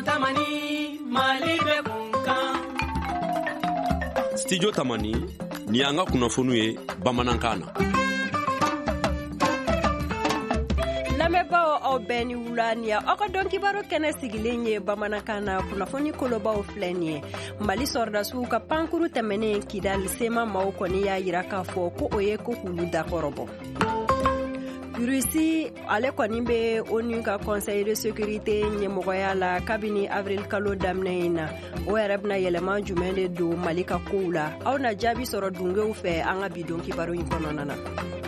Tamani Mali be kunkan. Studio Tamani ni anga kunafunu ye Bamanankana. Lamɛbaaw aw bɛɛ ni wula ni aw ka dɔn kibaro kɛnɛ sigilen ye Bamanankana kunnafoni kolobaw filɛ ni ye. Mali sɔrdasiw ka pankuru tɛmɛnen Kidal sema maaw kɔni y'a yira k'a fɔ ko o ye ko k'ulu dakɔrɔbɔ. Russie ale kɔni be ONU ka Conseil de sécurité ɲɛmɔgɔya la kabini avril kalo daminɛ in na. O yɛrɛ bena yɛlɛma jumɛn de don Mali ka kow la. Aw na jaabi sɔrɔ dungew fɛ an ka bidon kibaro in kɔnɔna na.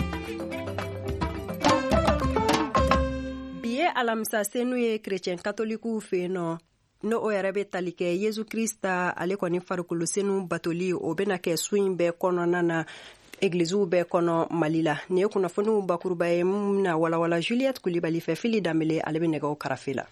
Alamisa senu ye chrétien katoliku fe no o yɛrɛ be tali kɛ Yesu Krista ale kɔni farikolo senu batoli o bena kɛ su in bɛɛ kɔnɔna na églisiw bɛɛ kɔnɔ Mali la. Ni ye kunnafoniw bakuruba ye mun na walawala Juliette Kulibali fɛ Fili Danbele ale be nɛgɛw karafe la.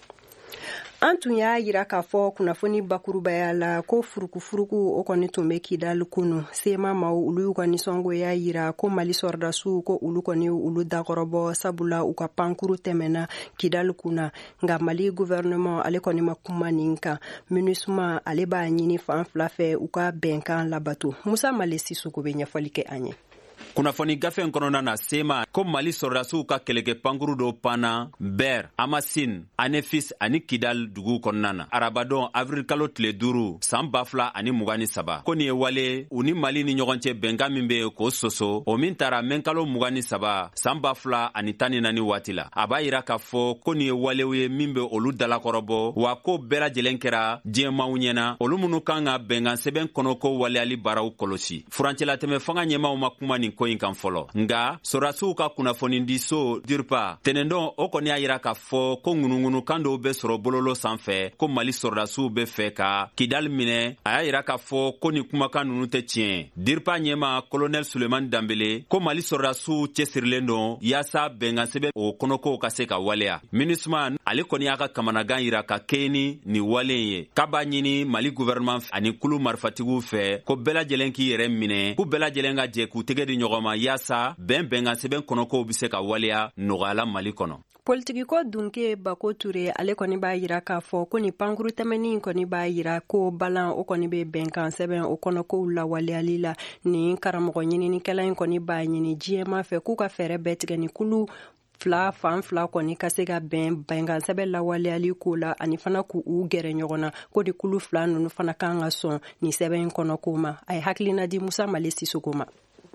An tun y'a yira k'a fɔ kunnafoni bakurubaya la ko furuku o kɔni tun be Kidal kunu. Sema maaw olu y'u ka nisɔngo y'a yira ko Mali sɔrdasiw ko olu kɔni ulu dakɔrɔbɔ sabula u ka pankuru tɛmɛna Kidal kunna. Nga Mali gouvernement ale kɔni ma kuma nin kan. MINUSMA ale b'a ɲini fan fila fɛ u ka bɛnkan labato. Musa Male Sisoko be ɲɛfɔli kɛ an ye. Kunnafoni gafe kɔnɔna na Sema ko Mali sɔrdasiw ka kɛlɛkɛ pankuru dɔ panna Ber, Amasin, Anefis ani Kidal dugu kɔnɔna na. Arabadon avril kalo tile 5 san 2023 ko nin ye wale u ni Mali ni ɲɔgɔn cɛ bɛnkan min be k'o soso o min tara mɛn kalo 23 san 2014 waati la. A b'a yira k'a fɔ ko nin ye walew ye min be olu dalakɔrɔbɔ wa ko bɛɛ lajɛlen kɛra diɲɛmaw ɲɛna olu minnu kan ka bɛnkan sɛbɛn kɔnɔ ko waleyali baaraw kɔlɔsi. Furancɛlatɛmɛ fanga ɲɛmaw ma kuma nin ko in kan fɔlɔ. Nga sɔrasiw ka kunnafoni di so DIRPA tɛnɛndɔn o kɔni y'a yira k'a fɔ ko ŋunuŋunu kan dɔw be sɔrɔ bololo sanfɛ ko Mali sɔrasiw be fɛ ka Kidal minɛ. A y'a yira k'a fɔ ko ni kumakan nunu tɛ tiɲɛ. DIRPA ɲɛma Colonel Suleiman Danbele ko Mali sɔrasiw cɛsirilen don yaasa bɛnkan sɛbɛn o kɔnɔkow ka se ka waleya. MINUSMA ale kɔni y'a ka kamanagan yira ka kɛ ni walen ye. K'a b'a ɲini Mali gouvernement ani kulu marifatigiw fɛ ko bɛɛ lajɛlen k'i yɛrɛ minɛ k'u bɛɛ lajɛlen ka jɛ k'u tɛgɛ di ɲɔgɔn ma yaasa bɛnkan sɛbɛn kɔnɔkow be se ka waleya nɔgɔyala Mali kɔnɔ. Politigiko Dunke Bako Ture ale kɔni b'a yira k'a fɔ ko ni pankuru tɛmɛnin kɔni b'a yira ko balan o kɔni be bɛnkan sɛbɛn o kɔnɔkow la waleyali la. Ni karamɔgɔ ɲininikɛla in kɔni b'a ɲini diɲɛma fɛ k'u ka fɛɛrɛ bɛɛ tigɛ ni kulu fan fila kɔni ka se ka bɛnkan sɛbɛn lawaleyali ko la ani fana k'u gɛrɛ ɲɔgɔn na ko de kulu fila nunu fana kan ka sɔn ni sɛbɛn kɔnɔkow ma. A ye hakilina di Musa Male Sisoko ma.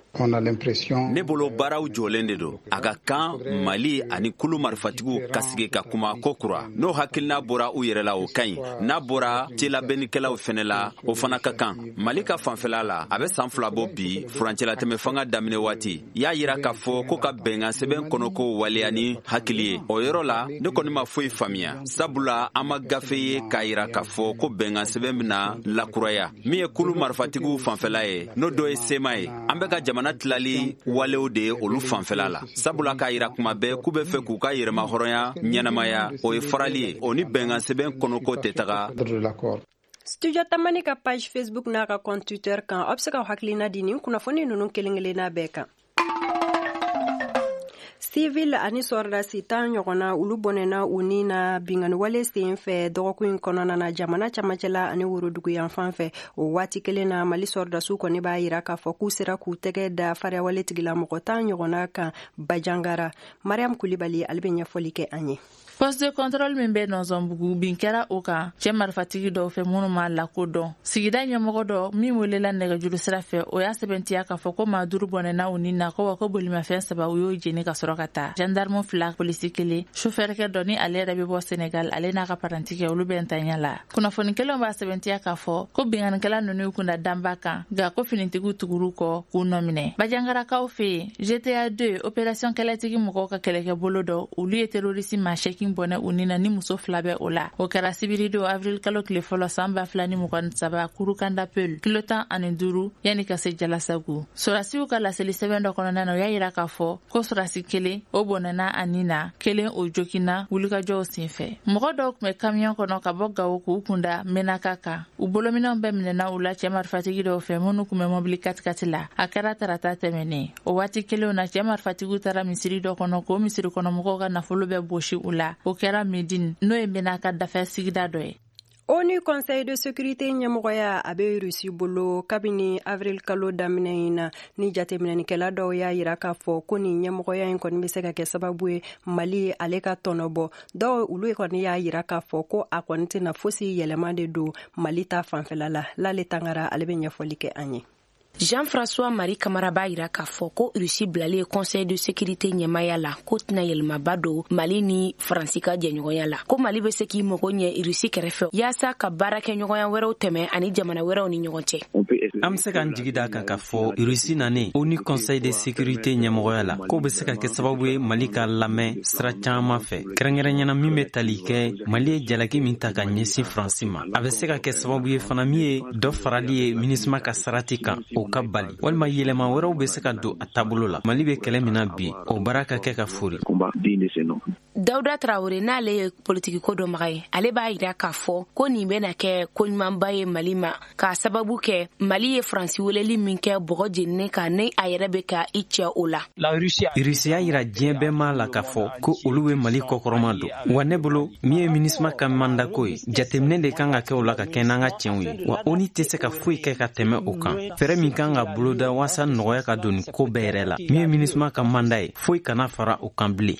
Ne bolo baaraw jɔlen de don. A ka kan Mali ani kulu marifatigiw ka sigi ka kuma ko kura. N'o hakilina bɔra u yɛrɛ la o ka ɲi. N'a bɔra telabɛnnikɛlaw fɛnɛ la o fana ka kan. Mali ka fanfɛla la a bɛ san 2 bɔ bi furancɛlatɛmɛ fanga daminɛ waati. Y'a yira k'a fɔ ko ka bɛnkan sɛbɛn kɔnɔko waleya ni hakili ye. O yɔrɔ la ne kɔni ma foyi faamuya. Sabula an ma gafe ye k'a yira k'a fɔ ko bɛnkan sɛbɛn bɛna lakuraya. Min ye kulu marifatigiw fanfɛla ye n'o dɔ ye Sema ye. An bɛ ka jamana tilali walew de ye olu fanfɛla la. Sabula k'a yira kuma bɛɛ k'u bɛ fɛ k'u ka yɛrɛma hɔrɔnya ɲɛnamaya o ye farali ye. O ni bɛnkan sɛbɛn kɔnɔko tɛ taga. Studio Tamani ka page Facebook n'a ka compte Twitter kan aw be se ka hakilina di nin kunnafoni nunu kelen-kelenna bɛɛ kan. Civil ani sɔrdasi 10 ɲɔgɔnna olu bɔnɛna u ni na bingani wale sen fɛ dɔgɔkun kɔnɔna na jamana camancɛla ani worodugu yan fan fɛ o waati kelen na Mali sɔrdasiw kɔni b'a yira k'a fɔ k'u sera k'u tɛgɛ da fariwale tigilamɔgɔ 10 ɲɔgɔnna kan Bajangara. Mariam Kulibali ale be ɲɛfɔli kɛ an ye. Poste de contrôle min bɛ Nɔnzɔnbugu bin kɛra o kan cɛ marifatigi dɔw fɛ minnu ma lakodɔn. Sigida ɲɛmɔgɔ dɔ min welela nɛgɛjuru sira fɛ o y'a sɛbɛntiya k'a fɔ ko maa 5 bɔnɛna u ni na ko wa ko bolimafɛn 3 u y'o jeni ka sɔrɔ ka taa. Gendarme 2 polisi 1 chauffeur dɔ ni ale yɛrɛ bɛ bɔ Sénégal ale n'a ka paranti kɛ olu bɛ ntanya la. Kunnafoninkɛlaw b'a sɛbɛntiya k'a fɔ ko binganikɛla ninnu kunda danba kan nka ko finitigiw tuguru kɔ k'u nɔminɛ. Bajangarakaw fɛ GTA 2 opération kɛlɛtigi mɔgɔw ka kɛlɛkɛ bolo dɔ olu ye terroriste machɛki bɔnɛ u nina ni muso 2 bɛ o la. O kɛra sibiri don avril kalo tile fɔlɔ san 2023 Kurukanda Peul kilo 15 yani ka se Jalasagu. Sɔrasiw ka laseli sɛbɛn dɔ kɔnɔna na o y'a yira k'a fɔ ko sɔrasi 1 o bɔnɛna ani na 1 o jokina wulikajɔw senfɛ. Mɔgɔ dɔw tun bɛ camion kɔnɔ ka bɔ Gawo k'u kunda Menaka kan. U bolominɛw bɛɛ minɛna u la cɛ marifatigi dɔw fɛ minnu tun bɛ mobili 4x4 la. A kɛra tarata tɛmɛnen. O waati kelenw na cɛ marifatigiw taara misiri dɔ kɔnɔ k'o misiri kɔnɔ mɔgɔw ka nafolo bɛ bosi u la. o kɛra Medine n'o ye Mena ka dafɛ sigida dɔ ye. ONU Conseil de sécurité ɲɛmɔgɔya a bɛ Rusi bolo kabini avril kalo daminɛ in na ni jateminɛnikɛla dɔw y'a yira k'a fɔ ko nin ɲɛmɔgɔya in kɔni bɛ se ka kɛ sababu ye Mali ale ka tɔnɔbɔ. Dɔw olu kɔni y'a yira k'a fɔ ko a kɔni tɛna fosi yɛlɛma de don Mali ta fanfɛla la. Lale Tangara ale bɛ ɲɛfɔli kɛ an ye. Jean-François Marie Camara b'a yira k'a fɔ ko Rusi bilalen Conseil de sécurité ɲɛmaya la ko tɛna yɛlɛmaba don Mali ni Faransi ka jɛɲɔgɔnya la. Ko Mali bɛ se k'i mago ɲɛ Rusi kɛrɛfɛ yaasa ka baarakɛɲɔgɔnya wɛrɛw tɛmɛ ani jamana wɛrɛw ni ɲɔgɔn cɛ. An bɛ se k'an jigi da kan k'a fɔ Rusi nanen ONU Conseil de sécurité ɲɛmɔgɔya la ko bɛ se ka kɛ sababu ye Mali ka lamɛn sira caman fɛ. Kɛrɛnkɛrɛnyana min bɛ tali kɛ Mali ye jalaki min ta ka ɲɛsin Faransi ma. A bɛ se ka kɛ sababu ye fana min ye dɔ farali ye MINUSMA ka sarati kan o ka bali walima yɛlɛma wɛrɛw bɛ se ka don a taabolo la. Mali bɛ kɛlɛ min na bi o baara ka kɛ ka fori. Dawuda Traoré n'ale ye politiki ko dɔnbaga ye ale b'a yira k'a fɔ ko nin bɛna kɛ koɲumanba ye Mali ma k'a sababu kɛ Mali ye Faransi weleli min kɛ bɔgɔ jeninen kan ni a yɛrɛ bɛ ka i cɛ o la. Rusi y'a yira diɲɛ bɛɛ ma la k'a fɔ ko olu bɛ Mali kɔkɔrɔma don wa ne bolo min ye MINUSMA ka mandako ye jateminɛ de kan ka kɛ o la ka kɛ n'an ka tiɲɛw ye wa ONU tɛ se ka foyi kɛ ka tɛmɛ o kan. Fɛrɛ min kan ka boloda waasa nɔgɔya ka don ko bɛɛ yɛrɛ la min ye MINUSMA ka manda ye foyi kana fara o kan bilen.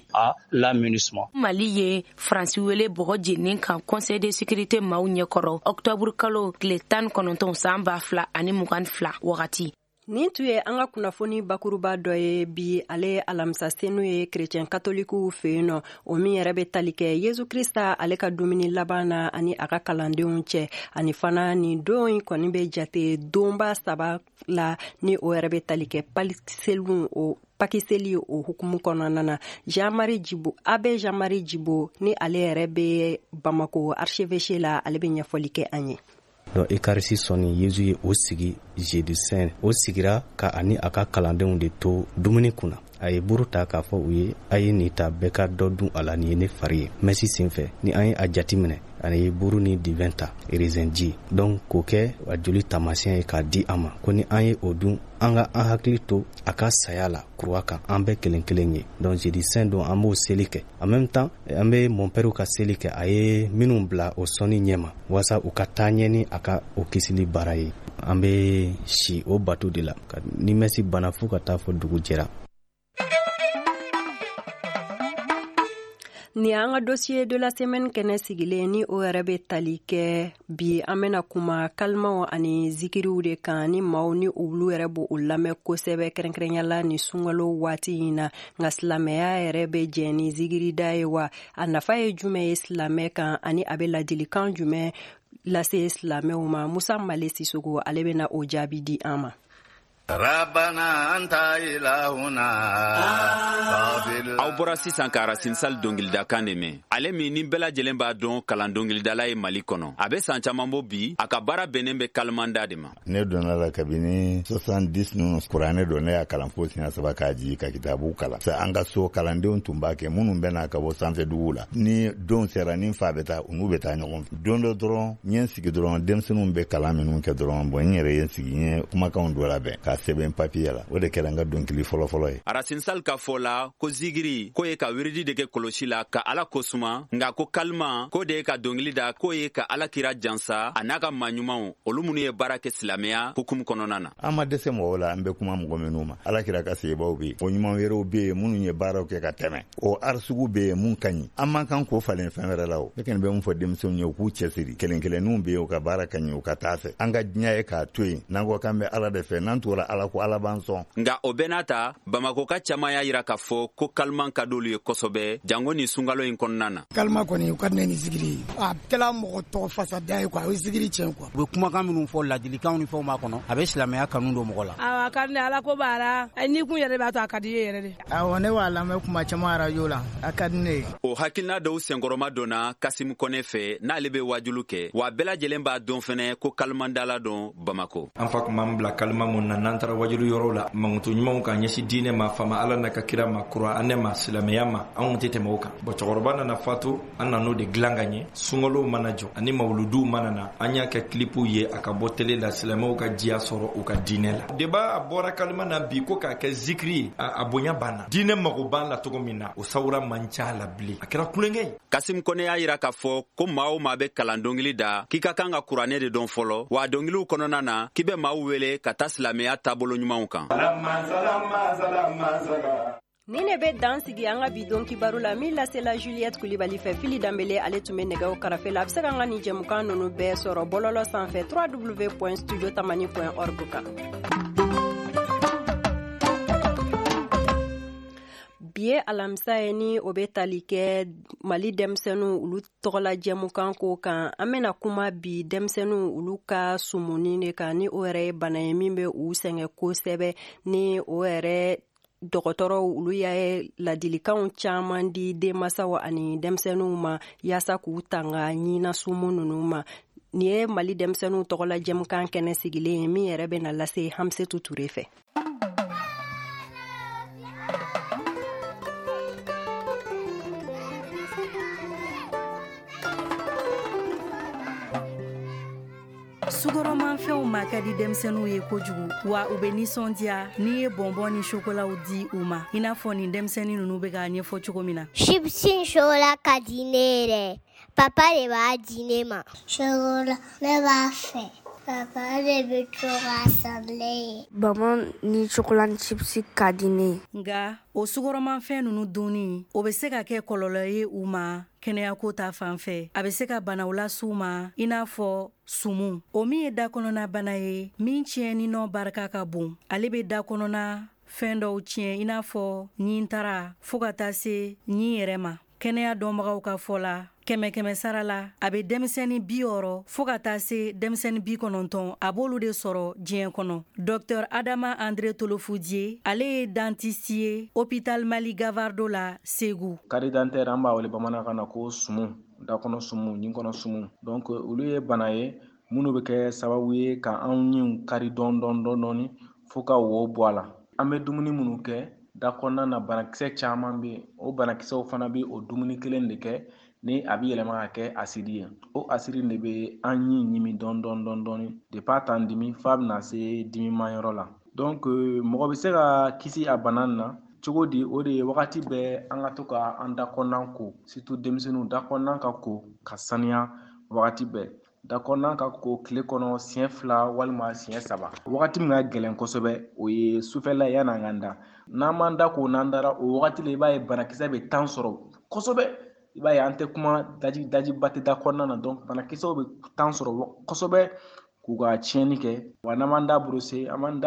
Mali ye Faransi wele bɔgɔ jeninen kan Conseil de sécurité maaw ɲɛkɔrɔ octobre kalo tile 19 san 2022 wagati. Nin tun ye an ka kunnafoni bakuruba dɔ ye bi ale alamisa senu ye chrétien katolikiw fɛ yen nɔ o min yɛrɛ bɛ tali kɛ Yesu Krista ale ka dumuni laban na ani a ka kalandenw cɛ ani fana nin don in kɔni bɛ jate donba saba la ni o yɛrɛ bɛ tali kɛ pakiseli o hukumu kɔnɔna na. Jean-Marie Jibo ni ale yɛrɛ bɛ Bamako archevêché la ale bɛ ɲɛfɔli kɛ an ye. Donc Ekarisi sɔnni Yesu ye o sigi jeudi saint o sigira ka ani a ka kalandenw de to dumuni kunna. A ye buru ta k'a fɔ u ye a ye nin ta bɛɛ ka dɔ dun a la nin ye ne fari ye. Mɛsi senfɛ ni an ye a jati minɛ ani ye buru ni divin ta raisinji donc k'o kɛ a joli taamasiyɛn ye k'a di an ma ko ni an ye o dun an ka an hakili to a ka saya la kuruwa kan an bɛɛ kelen kelen ye. Donc jeudi saint don an b'o seli kɛ en même temps an bɛ mon père ka seli kɛ a ye minnu bila o sɔnni ɲɛma walasa u ka taa ɲɛ ni a ka o kisili baara ye. An bɛ si o bato de la ni mɛsi bana fo ka taa fɔ dugu jɛra. Ni an ka dossier de la semaine kɛnɛ sigilen ni o yɛrɛ bɛ tali kɛ bi an bɛna kuma kalimaw ani zikiriw de kan ni maaw ni olu yɛrɛ b'o lamɛn kosɛbɛ kɛrɛnkɛrɛnyala ni sunkalo waati in na nka silamɛya yɛrɛ bɛ jɛ ni zikirida ye wa a nafa ye jumɛn ye silamɛ kan ani a bɛ ladilikan jumɛn lase silamɛw ma. Musa Male Sisogo ale bɛna o jaabi di an ma. Rabbana anta ilahuna aw bɔra sisan ka Arasinsal dɔnkilida kan de mɛn. Ale min ni bɛɛ lajɛlen b'a dɔn kalan dɔnkilidala ye Mali kɔnɔ. A bɛ san caman bɔ bi a ka baara bɛnnen bɛ kalimanda de ma. Ne donna la kabini 70 ninnu kuranɛ don ne y'a kalan fo siɲɛ 3 k'a jigi ka kitabu kalan. An ka so kalandenw tun b'a kɛ minnu bɛ n'a ka bɔ sanfɛ dugu la. Ni don sera ni fa bɛ taa u n'u bɛ taa ɲɔgɔn fɛ. Don dɔ dɔrɔn n ye n sigi dɔrɔn denmisɛnninw bɛ kalan minnu kɛ dɔrɔn n yɛrɛ ye n sigi n ye kumakanw dɔ labɛn ka sɛbɛn papiye la. O de kɛra n ka dɔnkili fɔlɔfɔlɔ ye. Arasinsal ka fɔ la ko zigiri ko ye ka wiridi de kɛ kɔlɔsi la ka ala ko suma nka ko kalima ko de ye ka dɔnkili da ko ye ka ala kira jansa a n'a ka maaɲumanw olu minnu ye baara kɛ silamɛya hukumu kɔnɔna na. An ma dɛsɛ mɔgɔw la an bɛ kuma mɔgɔ minnu ma. Ala kira ka sebaw bɛ yen o ɲuman wɛrɛw bɛ yen minnu ye baaraw kɛ ka tɛmɛ o arisugu bɛ yen mun ka ɲi an man kan k'o falen fɛn wɛrɛ la o. Ne kɔni bɛ mun fɔ denmisɛnninw ye u k'u cɛsiri kelen kelenninw bɛ yen u ka baara ka ɲi u ka taa fɛ an ka diɲɛ ye k'a to yen n'an ko k'an bɛ ala de fɛ n'an tora ala ko ala b'an sɔn. Nga o bɛɛ n'a ta Bamako ka caman y'a yira k'a fɔ ko kaliman ka d'olu ye kosɛbɛ jango ni sunkalo in kɔnɔna na. Kalima kɔni u ka di ne ni zikiri ye a kɛla mɔgɔ tɔgɔ fasada ye quoi o ye zikiri tiɲɛ quoi. U bɛ kumakan minnu fɔ ladilikanw ni fɛnw b'a kɔnɔ a bɛ silamɛya kanu don mɔgɔ la. A ka di ne ala ko b'a la ni kun yɛrɛ b'a to a ka di ye yɛrɛ de. Awɔ ne b'a lamɛn kuma caman arajo la a ka di ne ye. O hakilina dɔw senkɔrɔma donna Kasimu Kɔnɛ fɛ n'ale bɛ wajulu kɛ wa bɛɛ lajɛlen b'a dɔn fɛnɛ ko kalimandala dɔn Bamako. An fa kuma bila kalima mun na n'an taara wajulu yɔrɔ la mankutu ɲumanw ka ɲɛsin diinɛ ma fama ala n'a ka kira ma kuranɛ ma silamɛya ma anw tɛ tɛmɛ o kan. Bon cɛkɔrɔba nana fatu an nan'o de dilan ka ɲɛ sunkalo mana jɔ ani mawuludu mana na an y'a kɛ kilipu ye a ka bɔ tele la silamɛw ka diya sɔrɔ u ka diinɛ la deba a bɔra kalima na bi ko k'a kɛ zikiri ye a bonya banna diinɛ mago b'an la cogo min na o sawura man ca la bilen a kɛra kulonkɛ ye. Kasim Kone y'a yira k'a fɔ ko maa o maa bɛ kalan dɔnkili da k'i ka kan ka kuranɛ de dɔn fɔlɔ wa dɔnkiliw kɔnɔna na k'i bɛ maaw wele ka taa silamɛya taabolo ɲumanw kan. Ni ne bɛ dan sigi an ka bi don kibaru la min lasela Juliette Kulibali fɛ Fili Danbele ale tun bɛ nɛgɛw karafe la a bɛ se ka an ka nin jɛmukan ninnu bɛɛ sɔrɔ bɔlɔlɔ sanfɛ www.studiotamani.org kan. Bi ye alamisa ye ni o bɛ tali kɛ Mali denmisɛnninw olu tɔgɔla jɛmukan ko kan an bɛna kuma bi denmisɛnninw olu ka sumuni de kan ni o yɛrɛ ye bana ye min bɛ u sɛgɛn kosɛbɛ ni o yɛrɛ dɔgɔtɔrɔw olu y'a ladilikanw caman di denmansaw ani denmisɛnninw ma yaasa k'u tanga ɲina sumu ninnu ma. Ni ye Mali denmisɛnninw tɔgɔla jɛmukan kɛnɛ sigilen ye min yɛrɛ bɛna lase Hamsetu Ture fɛ. Sugɔrɔmafɛnw ma ka di denmisɛnninw ye kojugu wa u bɛ nisɔndiya n'i ye bɔnbɔn ni shokolaw di u ma i n'a fɔ nin denmisɛnnin ninnu bɛ k'a ɲɛfɔ cogo min na. Chipsi shokola ka di ne yɛrɛ papa de b'a di ne ma. Shokola ne b'a fɛ papa de bɛ to k'a san ne ye. Bɔnbɔn ni shokola ni chipsi ka di ne ye. Nka o sugɔrɔmafɛn ninnu dunni o bɛ se ka kɛ kɔlɔlɔ ye u ma kɛnɛyako ta fan fɛ a bɛ se ka banaw las'u ma i n'a fɔ sumu o min ye dakɔnɔna bana ye min tiɲɛni nɔ barika ka bon ale bɛ dakɔnɔna fɛn dɔw tiɲɛ i n'a fɔ ɲintara fɔɔ ka taa se ɲin yɛrɛ ma. Kɛnɛya dɔnbagaw ka fɔ la kɛmɛ sara la a bɛ denmisɛnnin 60 fɔɔ ka taa se denmisɛnnin 90 a b'olu de sɔrɔ diɲɛ kɔnɔ. Dr Adama André Tolofoudie ale ye dentiste ye hôpital Mali Gavardo la Segu. Kari dentaire an b'a wele bamanankan na ko sumu dakɔnɔ sumu ɲin kɔnɔ sumu donc olu ye bana ye minnu bɛ kɛ sababu ye ka anw ɲinw kari dɔɔni fo ka wo bɔ a la. An bɛ dumuni minnu kɛ dakɔnɔna na banakisɛ caman bɛ o banakisɛw fana bɛ o dumuni kelen de kɛ ni a bɛ yɛlɛma ka kɛ asidi ye o asidi de bɛ an ɲimi dɔɔni depuis a t'an dimi f'a bɛna se dimi ma yɔrɔ la. Donc mɔgɔ bɛ se ka kisi a bana na cogo di o de ye wagati bɛɛ an ka to ka an dakɔnɔna ko surtout denmisɛnninw dakɔnɔna ka ko ka saniya wagati bɛɛ. Dakɔnɔna ka ko tile kɔnɔ siɲɛ 2 walima siɲɛ 3 wagati min ka gɛlɛn kosɛbɛ o ye sufɛla yan'an ka da n'an m'an da ko n'an dara o wagati la i b'a ye banakisɛ bɛ temps sɔrɔ kosɛbɛ i b'a ye an tɛ kuma dajiba tɛ dakɔnɔna na donc banakisɛw bɛ temps sɔrɔ kosɛbɛ k'u ka tiɲɛni kɛ wa n'an m'an da brosse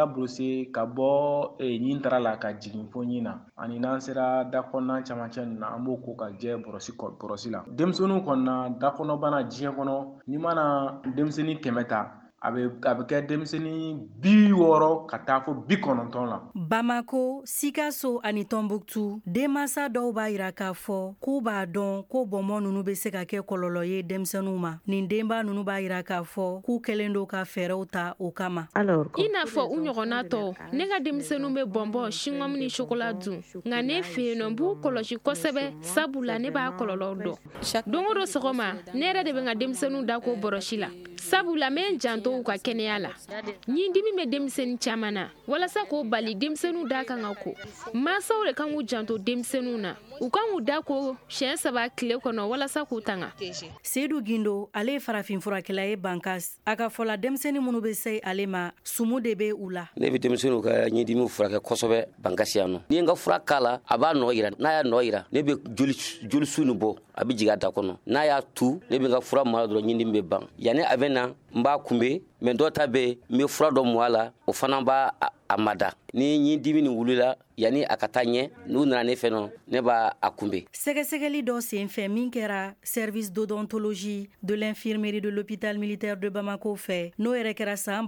ka bɔ ɲintara la ka jigin fo ɲin na ani n'an sera dakɔnɔna camancɛ ninnu na an b'o ko ka jɛ bɔrɔsi la. Denmisɛnninw kɔnɔna dakɔnɔbana diɲɛ kɔnɔ n'i mana denmisɛnnin 100 ta a bɛ kɛ denmisɛnnin 60 ka taa fo 90 la. Bamako, Sikaso ani Tombouctou denmansa dɔw b'a yira k'a fɔ k'u b'a dɔn ko bɔnbɔn ninnu bɛ se ka kɛ kɔlɔlɔ ye denmisɛnninw ma. Nin denba ninnu b'a yira k'a fɔ k'u kɛlen don ka fɛɛrɛw ta o kama. I n'a fɔ u ɲɔgɔnna tɔw ne ka denmisɛnninw bɛ bɔnbɔn chewing-gum ni chocolat dun nka ne fɛ yen nɔ n b'u kɔlɔsi kosɛbɛ sabula ne b'a kɔlɔlɔ dɔn. Don o don sɔgɔma ne yɛrɛ de bɛ n ka denmisɛnninw da ko bɔrɔsi la sabula n bɛ n janto u ka kɛnɛya la. Ɲindimi bɛ denmisɛnnin caman na walasa k'o bali denmisɛnninw da kan ka ko. Mansaw de kan k'u janto denmisɛnninw na u kan k'u da ko siɲɛ 3 tile kɔnɔ walasa k'u tanga. Seydou Gindo ale ye farafin furakɛla ye Bankas a ka fɔla denmisɛnnin minnu bɛ se ale ma sumu de bɛ u la. Ne bɛ denmisɛnninw ka ɲindimi furakɛ kosɛbɛ Bankas yan nɔ ni n ka fura k'a la a b'a nɔ yira n'a y'a nɔ yira ne bɛ joli su nin bɔ a bɛ jigin a da kɔnɔ n'a y'a tu ne bɛ n ka fura mara dɔrɔn ɲindimi bɛ ban yanni a bɛ na n b'a kunbɛn mais dɔw ta bɛ n bɛ fura dɔ mɔ a la o fana b'a a mada ni ɲindimi nin wulila yanni a ka taa ɲɛ n'u nana ne fɛ nɔ ne b'a a kunbɛn. Sɛgɛsɛgɛli dɔ senfɛ min kɛra service d'odontologie de l'infirmerie de l'hôpital militaire de Bamako fɛ n'o yɛrɛ kɛra san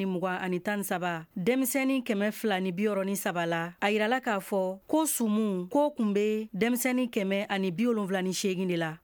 2023 denmisɛnnin 223 la a yirala k'a fɔ ko sumu ko kun bɛ denmisɛnnin 178 de la